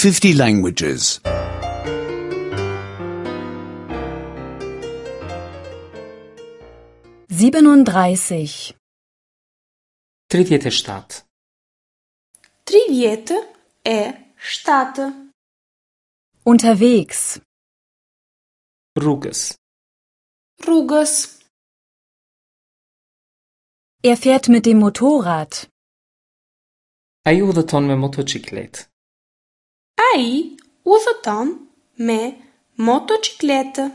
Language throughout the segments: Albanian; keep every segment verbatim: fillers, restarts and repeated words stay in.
fifty languages. siebenunddreißig. tridhjetë e shtatë. tridhjetë e shtatë. Unterwegs. Rrugës. Rrugës. Er fährt mit dem Motorrad. Ai udhëton me motocikletë. Ai udhëton me motocikletë.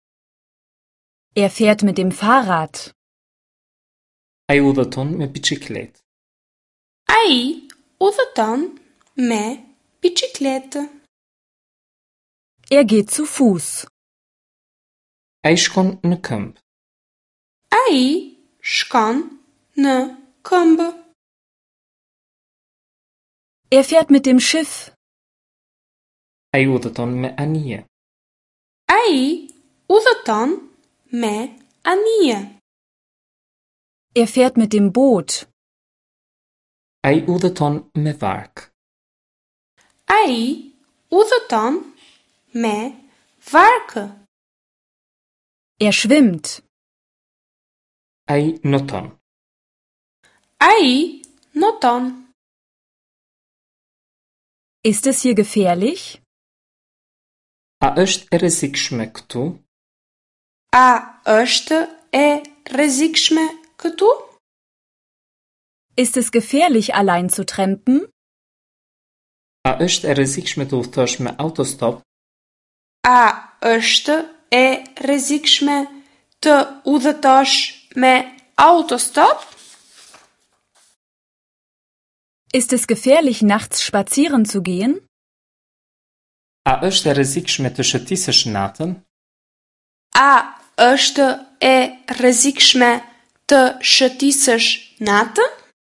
Er fährt mit dem Fahrrad. Ai udhëton me biçikletë. Ai udhëton me biçikletë. Er geht zu Fuß. Ai shkon në këmbë. Ai shkon në këmbë. Er fährt mit dem Schiff. Ai udhëton me anije. Ai udhëton me anije. Er fährt mit dem Boot. Ai udhëton me vark. Ai udhëton me varkë. Er schwimmt. Ai noton. Ai noton. Ist es hier gefährlich? A është e rrezikshme këtu? A është e rrezikshme këtu? Ist es gefährlich, allein zu trampen? A është e rrezikshme të udhëtosh me autostop? A është e rrezikshme të udhëtosh me autostop? Ist es gefährlich, nachts spazieren zu gehen? A është e rrezikshme të shëtisësh natën? A është e rrezikshme të shëtisësh natën?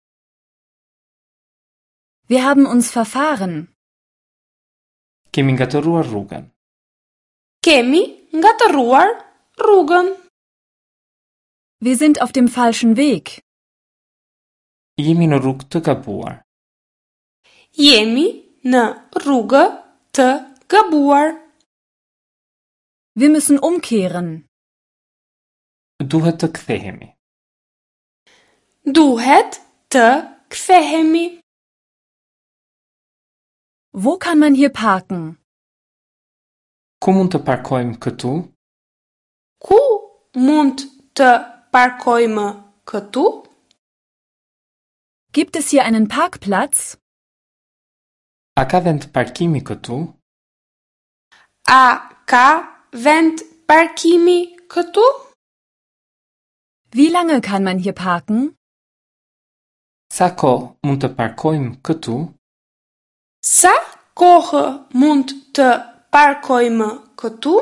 Wir haben uns verfahren. Kemi ngatëruar rrugën. Kemi ngatëruar rrugën. Wir sind auf dem falschen Weg. Jemi në rrugë të gabuar. Jemi në rrugë të gabuar. Wir müssen umkehren. Duhet të kthehemi. Duhet të kthehemi. Wo kann man hier parken? Ku mund të parkojmë këtu? Ku mund të parkojmë këtu? Gibt es hier einen Parkplatz? A ka vend parkimi këtu? A ka vend parkimi këtu? Wie lange kann man hier parken? Sa kohë mund të parkojmë këtu? Sa kohë mund të parkojmë këtu?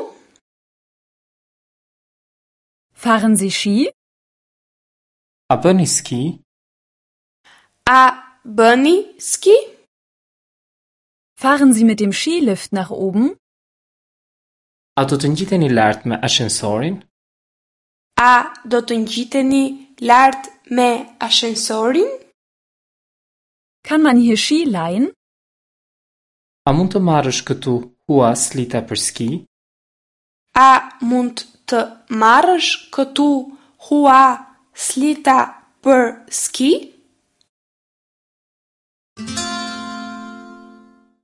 Fahren Sie Ski? A bëni ski? A bëni ski? Fahren Sie mit dem Skilift nach oben? A do të ngjiteni lart me ashensorin? A do të ngjiteni lart me ashensorin? Kann man hier Ski leihen? A mund të marrësh këtu hua slita për ski? A mund të marrësh këtu hua slita për ski?